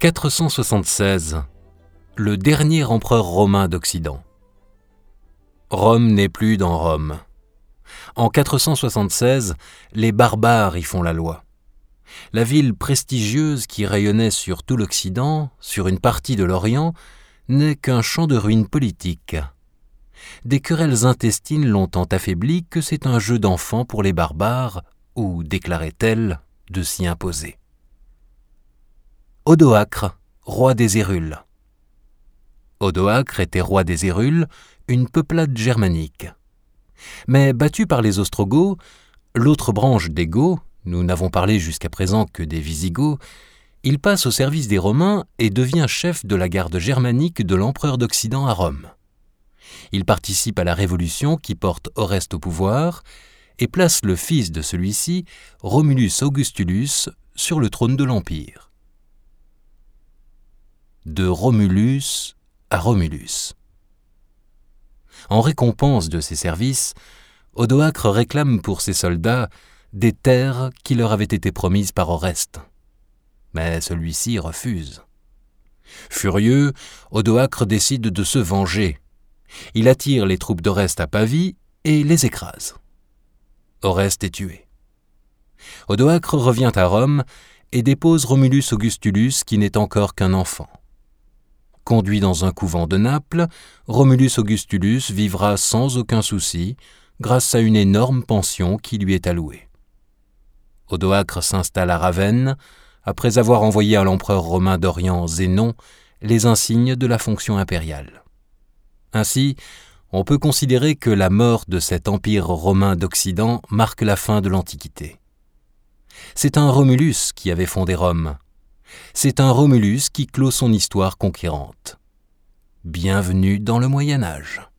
476. Le dernier empereur romain d'Occident. Rome n'est plus dans Rome. En 476, les barbares y font la loi. La ville prestigieuse qui rayonnait sur tout l'Occident, sur une partie de l'Orient, n'est qu'un champ de ruines politiques. Des querelles intestines l'ont tant affaibli que c'est un jeu d'enfant pour les barbares, ou, déclarait-elle, de s'y imposer. Odoacre, roi des Hérules. Odoacre était roi des Hérules, une peuplade germanique. Mais battu par les Ostrogoths, l'autre branche des Goths, nous n'avons parlé jusqu'à présent que des Visigoths, il passe au service des Romains et devient chef de la garde germanique de l'empereur d'Occident à Rome. Il participe à la révolution qui porte Oreste au pouvoir et place le fils de celui-ci, Romulus Augustulus, sur le trône de l'Empire. De Romulus à Romulus. En récompense de ses services, Odoacre réclame pour ses soldats des terres qui leur avaient été promises par Oreste. Mais celui-ci refuse. Furieux, Odoacre décide de se venger. Il attire les troupes d'Oreste à Pavie et les écrase. Oreste est tué. Odoacre revient à Rome et dépose Romulus Augustulus qui n'est encore qu'un enfant. Conduit dans un couvent de Naples, Romulus Augustulus vivra sans aucun souci grâce à une énorme pension qui lui est allouée. Odoacre s'installe à Ravenne après avoir envoyé à l'empereur romain d'Orient Zénon les insignes de la fonction impériale. Ainsi, on peut considérer que la mort de cet empire romain d'Occident marque la fin de l'Antiquité. C'est un Romulus qui avait fondé Rome. C'est un Romulus qui clôt son histoire conquérante. Bienvenue dans le Moyen Âge.